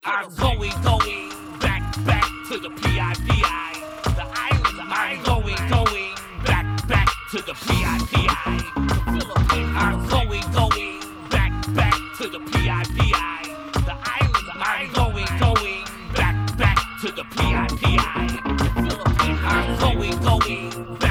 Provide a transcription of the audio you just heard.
I'm going back to the PIPI. The islands, I'm going back to the PIPI. The Philippines, I'm going back to the PIPI. The islands, I'm going back to the PIPI. The Philippines, I'm going